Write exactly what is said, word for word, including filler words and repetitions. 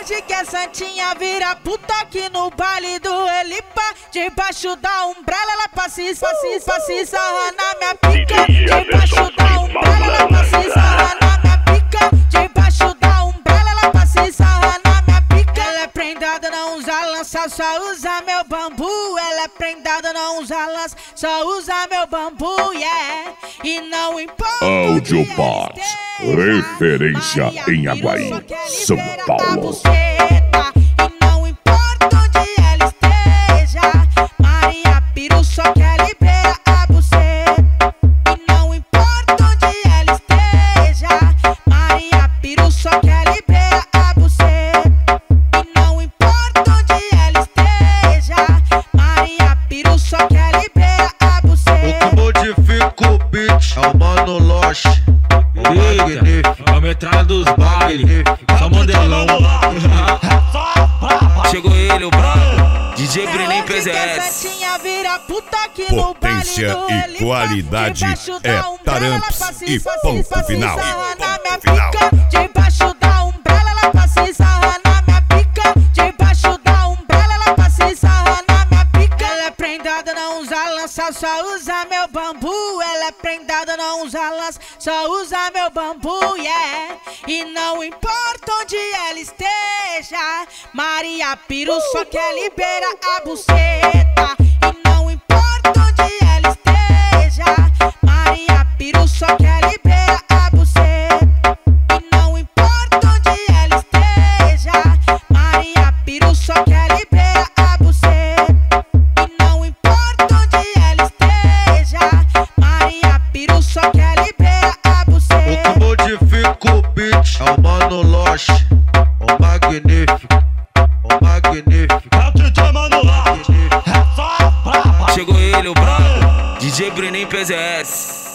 hoje que a Santinha vira puta aqui no baile do Elipa. Debaixo da umbrella ela passa e passa, passa e sarra na minha pica. Debaixo da umbrella ela passa e sarra na minha pica. Debaixo da umbrella ela passa e sarra na minha pica. Ela é prendada, não usa lança, só usa meu bambu. Ela é prendada, não usa lança, só usa meu bambu, yeah. E não importa Audiobot, referência em Aguaí, São Paulo. E não importa onde ela esteja, Maria Piru só quer liberar a buceta. E não importa onde ela esteja, Maria Piru só quer liberar a buceta. E não importa onde ela esteja, Maria Piru só quer liberar a buceta. O que modifica o beat é o Mano Lost. Eita, a metralha dos bailes, só modelão. Chegou ele, o brabo, D J Brenin P Z S. Potência e qualidade é Taramps e ponto final. Ponto final. Debaixo da umbrella ela passa e sarra na minha pica. Debaixo da umbrella ela passa e sarra na minha pica. Ela é prendada, não usa lança, só usa meu bambu. Ela é prendada, não usa lança, só usa meu bambu, yeah. E não importa onde ela esteja, Maria Piru só quer liberar a buceta. E não importa onde ela esteja, Maria Piru só quer liberar a buceta. E não importa onde ela esteja, Maria Piru só quer liberar a buceta. E não importa onde ela esteja, Maria Piru só quer liberar a buceta. O que modifica o beat é o Mano Lost, o magnífico, o magnífico. É o D J Mano Lost. Chegou ele, o brabo, D J Brenin P Z S.